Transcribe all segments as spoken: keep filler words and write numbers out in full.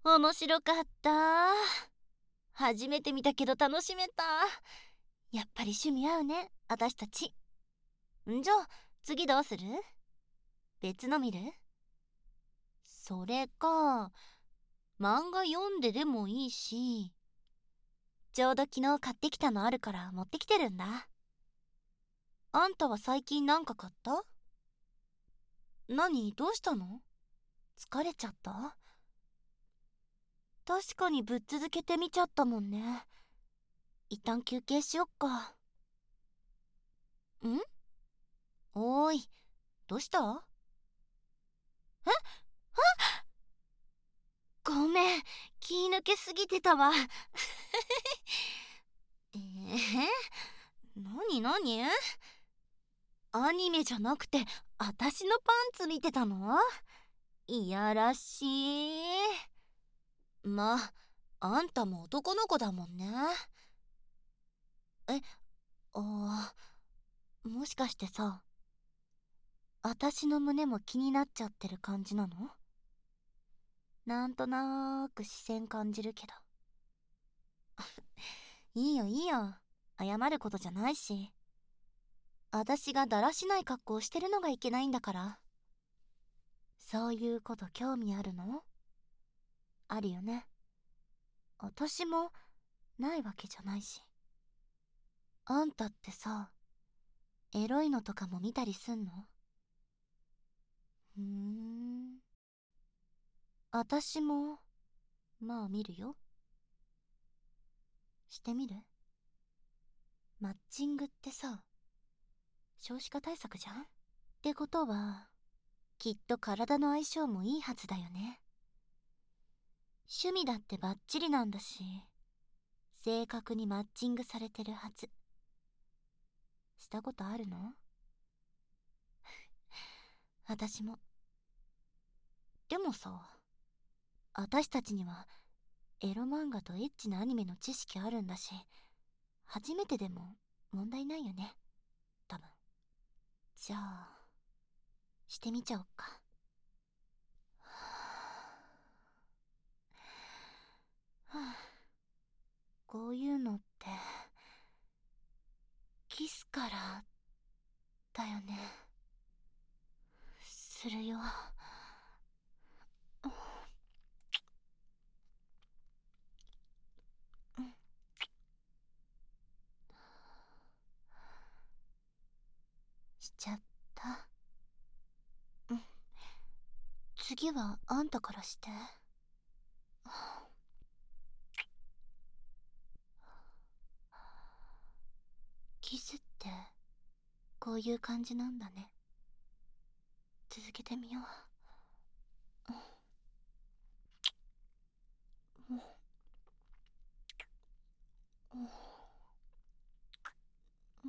面白かった。初めて見たけど楽しめた。やっぱり趣味合うね、私たち。んじゃあ次どうする？別の見る？それか漫画読んででもいいし、ちょうど昨日買ってきたのあるから持ってきてるんだ。あんたは最近なんか買った？何、どうしたの？疲れちゃった？確かにぶっ続けて見ちゃったもんね。一旦休憩しよっか。ん？おーい、どうした？え？ごめん、気抜けすぎてたわ。えー、なになに？アニメじゃなくて、あたしのパンツ見てたの？いやらしい。まあ、あんたも男の子だもんね。え、あー、もしかしてさ、あたしの胸も気になっちゃってる感じなの？なんとなーく視線感じるけど。いいよいいよ。謝ることじゃないし。あたしがだらしない格好してるのがいけないんだから。そういうこと興味あるの？あるよね。あたしもないわけじゃないし。あんたってさ、エロいのとかも見たりすんの？ふーん。あたしも、まあ見るよ。してみる？マッチングってさ、少子化対策じゃん？ってことは、きっと体の相性もいいはずだよね。趣味だってバッチリなんだし、正確にマッチングされてるはず。したことあるの？私も。でもさ、私たちにはエロ漫画とエッチなアニメの知識あるんだし、初めてでも問題ないよね、多分。じゃあしてみちゃおっか。はあ、こういうのってキスからだよね。するよ。しちゃった。うん、次はあんたからして。キスってこういう感じなんだね。続けてみよう。うん、うん、うん、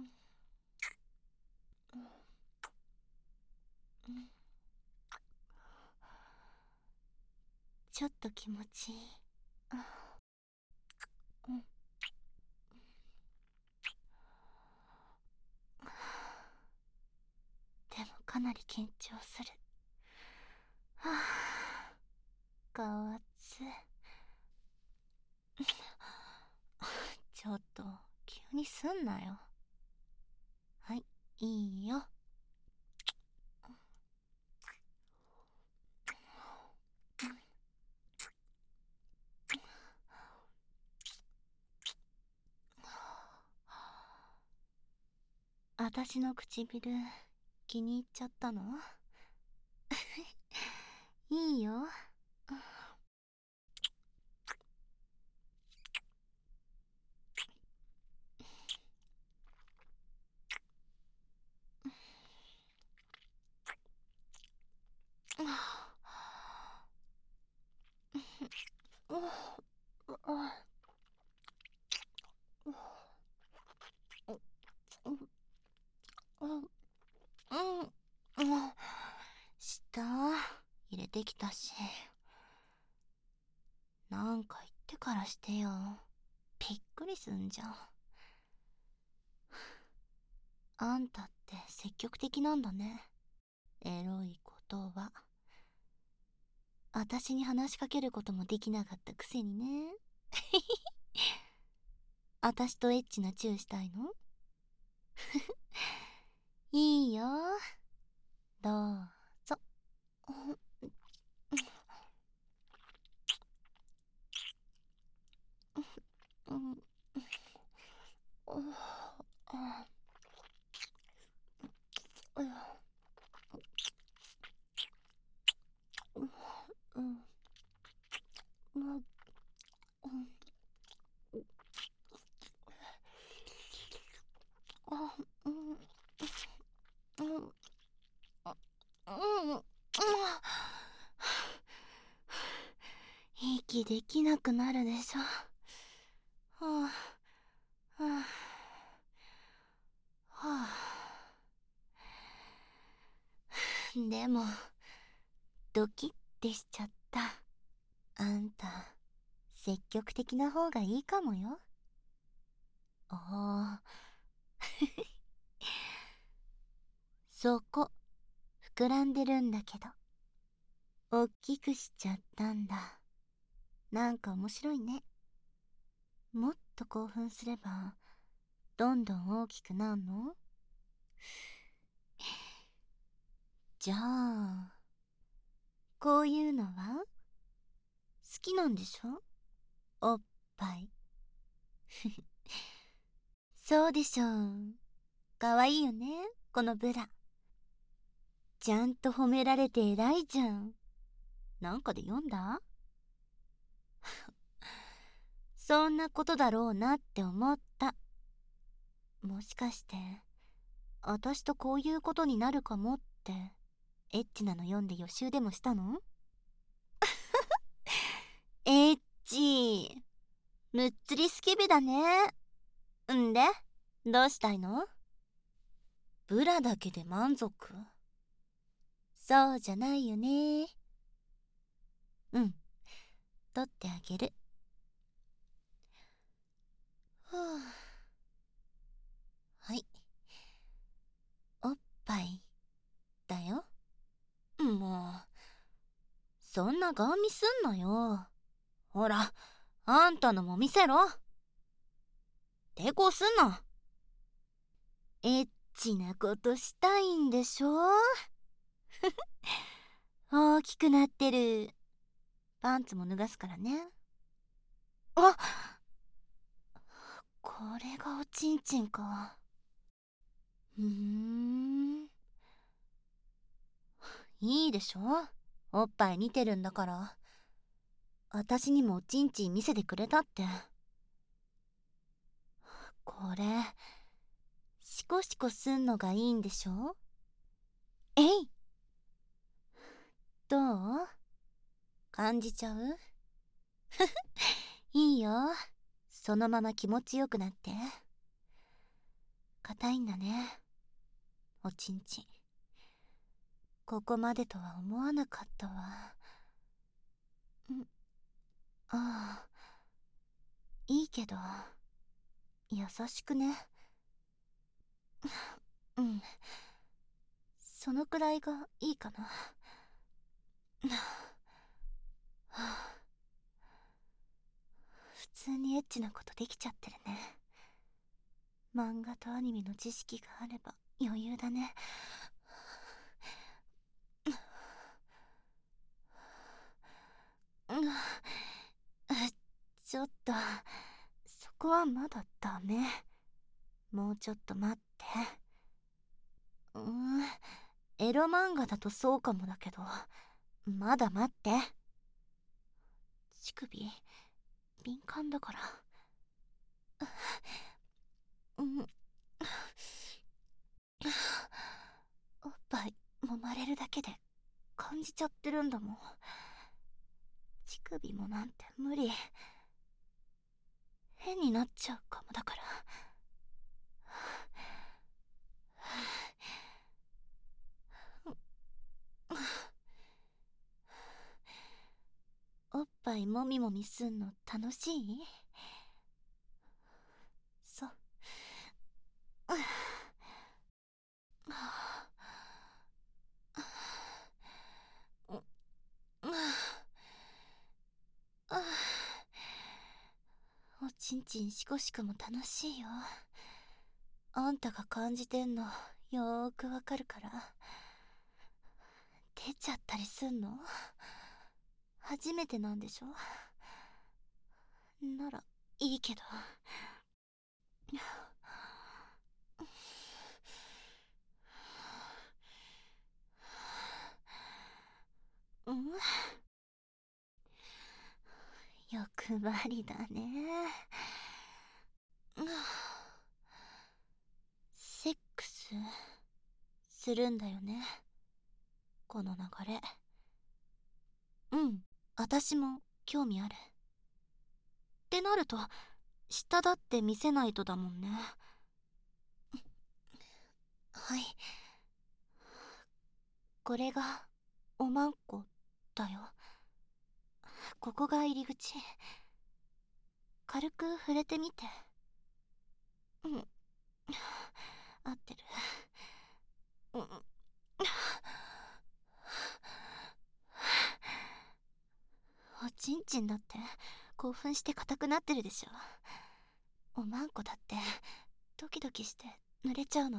うん、ちょっと気持ちいい。うん、でもかなり緊張する。はあ、かわつ。ちょっと急にすんなよ。はい、いいよ。あたしの唇気に入っちゃったの？いいよ。舌入れてきたし、なんか言ってからしてよ。びっくりすんじゃん。あんたって積極的なんだね。エロいことは。 私に話しかけることもできなかったくせにね。私とエッチなチューしたいの？いいよ、どうぞ。息できなくなるでしょ。はあ、はあ、はあ。でもドキッてしちゃった。あんた積極的な方がいいかもよ。ああ。そこ膨らんでるんだけどおっきくしちゃったんだ。なんか面白いね。もっと興奮すればどんどん大きくなるの？じゃあこういうのは好きなんでしょ？おっぱい。そうでしょう。かわいいよね、このブラ。ちゃんと褒められて偉いじゃん。なんかで読んだ？そんなことだろうなって思った。もしかして私とこういうことになるかもってエッチなの読んで予習でもしたの？エッチむっつりスケベだね。んでどうしたいの？ブラだけで満足？そうじゃないよね。うん、取ってあげる。ふう。はい、おっぱいだよ。もうそんなガン見すんなよ。ほらあんたのも見せろ。抵抗すんな。エッチなことしたいんでしょ？大きくなってる。パンツも脱がすからね。あ、これがおちんちんか。うーん、いいでしょ、おっぱい見てるんだから。私にもおちんちん見せてくれたって。これシコシコすんのがいいんでしょ？えい、どう？感じちゃう？いいよ、そのまま気持ちよくなって。硬いんだね、おちんちん。ここまでとは思わなかったわ。ん、ああ、いいけど優しくね。うん、そのくらいがいいかな。普通にエッチなことできちゃってるね。漫画とアニメの知識があれば余裕だね。ちょっとそこはまだダメ。もうちょっと待って。うーん、エロ漫画だとそうかもだけど、まだ待って。乳首敏感だから。うん、おっぱい揉まれるだけで感じちゃってるんだもん。乳首もなんて無理。変になっちゃうかもだから。おっぱいもみもみすんの楽しい？そう。 おちんちんしこしこも楽しいよ。あんたが感じてんのよーくわかるから。出ちゃったりすんの？初めてなんでしょ？ならいいけど。うん、欲張りだね。セックスするんだよね、この流れ。うん、私も興味ある。ってなると下だって見せないとだもんね。はい、これがおまんこだよ。ここが入り口。軽く触れてみて。うん、合ってる。うん、おちんちんだって興奮して硬くなってるでしょ。おまんこだってドキドキして濡れちゃうの。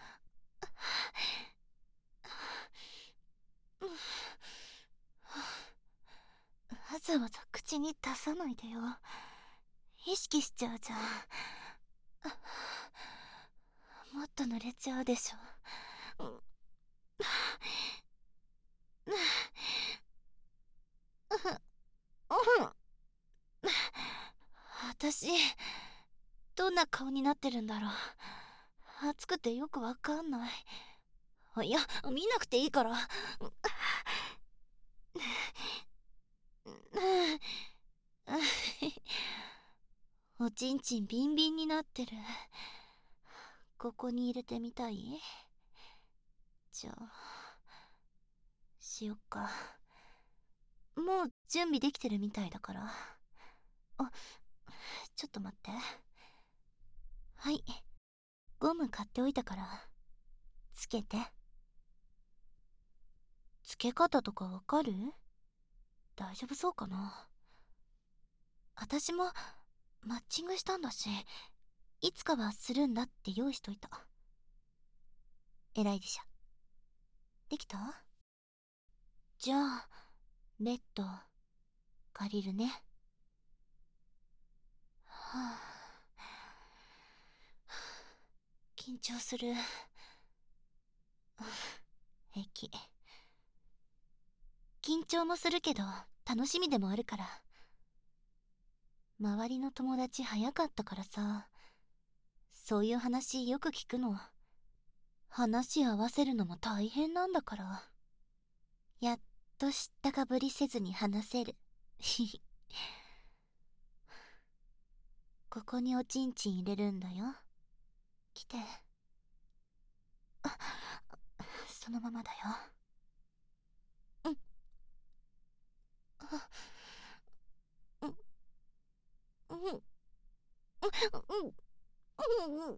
わざわざ口に出さないでよ。意識しちゃうじゃん。もっと濡れちゃうでしょ。私どんな顔になってるんだろう。暑くてよくわかんない。いや、見なくていいから。おちんちんビンビンになってる。ここに入れてみたい？じゃあしよっか。もう準備できてるみたいだから。あ、ちょっと待って。はい、ゴム買っておいたからつけて。つけ方とかわかる？大丈夫そうかな。私もマッチングしたんだし、いつかはするんだって用意しといた。偉いでしょ。できた？じゃあベッド借りるね。はあ、緊張する。平気。緊張もするけど楽しみでもあるから。周りの友達早かったからさ、そういう話よく聞くの。話合わせるのも大変なんだから。やっと知ったかぶりせずに話せる。ここにおちんちん入れるんだよ。来て。あ、そのままだよ。うん。あ、うん。うん。うん。うん。うん。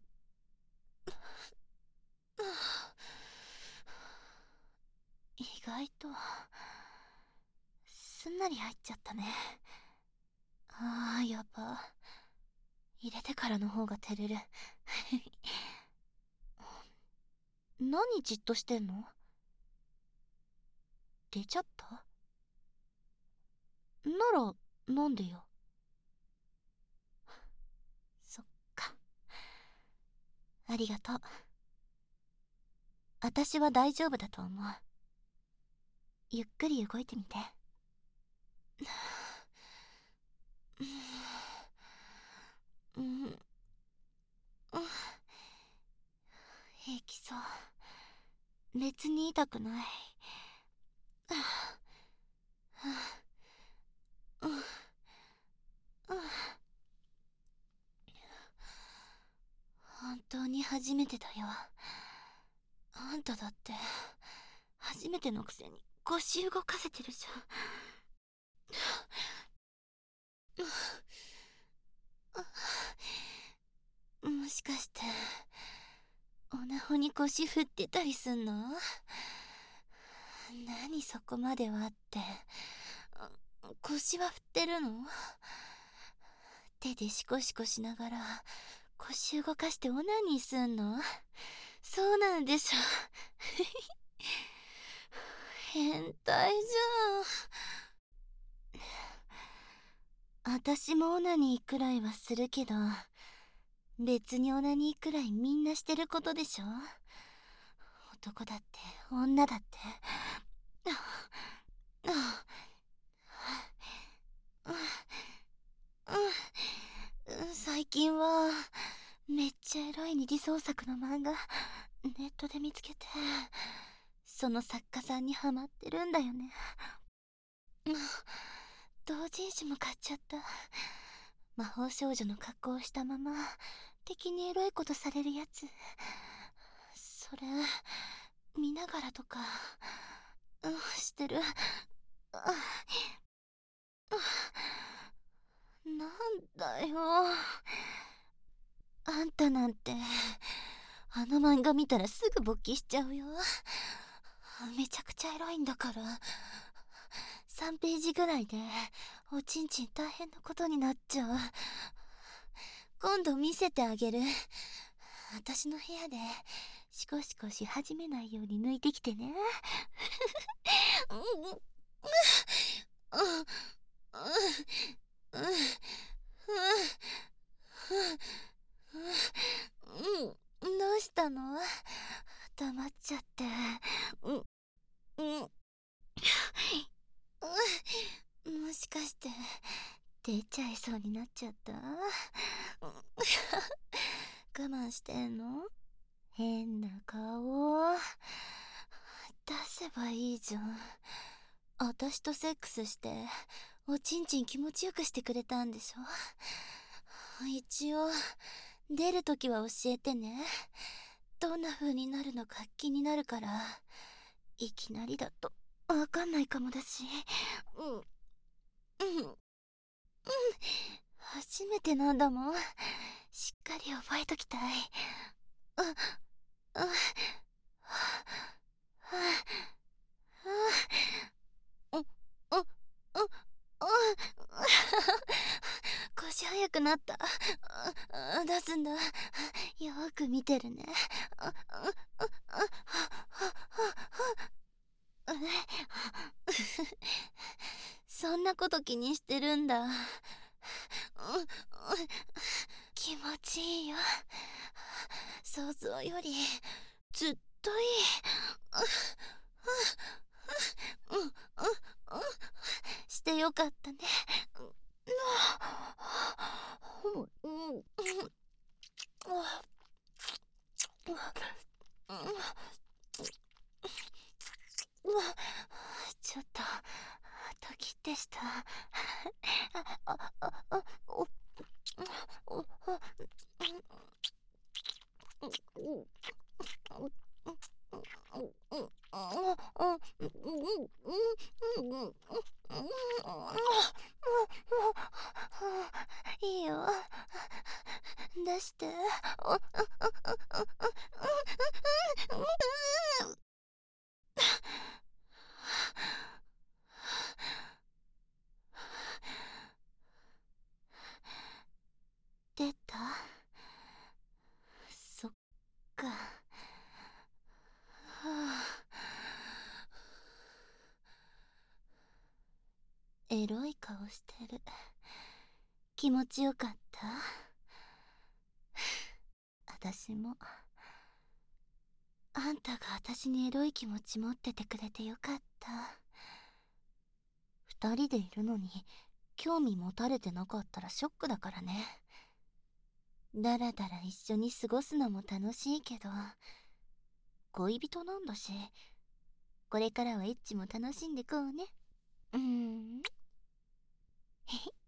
意外とすんなり入っちゃったね。あー、やば。入れてからの方が照れる。何じっとしてんの？出ちゃった？ならなんでよ。そっか、ありがとう。私は大丈夫だと思う。ゆっくり動いてみて。うん、うん、平気そう。別に痛くない。本当に初めてだよ。あんただって初めてのくせに腰動かせてるじゃん。もしかしてオナホに腰振ってたりすんの？何そこまではって。腰は振ってるの？ 手でシコシコしながら腰動かしてオナニーすんの？そうなんでしょ。変態じゃん。私もオナニーくらいはするけど、別にオナニーくらいみんなしてることでしょ。男だって女だって。最近はめっちゃエロい二次創作の漫画ネットで見つけて、その作家さんにハマってるんだよね。同人誌も買っちゃった。魔法少女の格好をしたまま敵にエロいことされるやつ。それ見ながらとか、うん、してる。なんだよ。あんたなんてあの漫画見たらすぐ勃起しちゃうよ。めちゃくちゃエロいんだから。さんページぐらいでおちんちん大変なことになっちゃう。今度見せてあげる。私の部屋でシコシコし始めないように抜いてきてね。どうしたの？黙っちゃって。うんうんもしかして出ちゃいそうになっちゃった？我慢してんの？変な顔。出せばいいじゃん。私とセックスしておちんちん気持ちよくしてくれたんでしょ。一応出るときは教えてね。どんな風になるのか気になるから。いきなりだとわかんないかもだし。うんうんうん初めてなんだもん。しっかり覚えときたい。ああ腰速くなった。出すんだ。よく見てるね。そんなこと気にしてるんだ。気持ちいいよ。想像よりずっといい。してよかったね。ちょっとドキッてした。いいよ出して出た？そっか。はあ、エロい顔してる。気持ちよかった？私も。あんたが私にエロい気持ち持っててくれてよかった。二人でいるのに興味持たれてなかったらショックだからね。だらだら一緒に過ごすのも楽しいけど、恋人なんだし、これからはエッチも楽しんでこうね。うーん。へへ。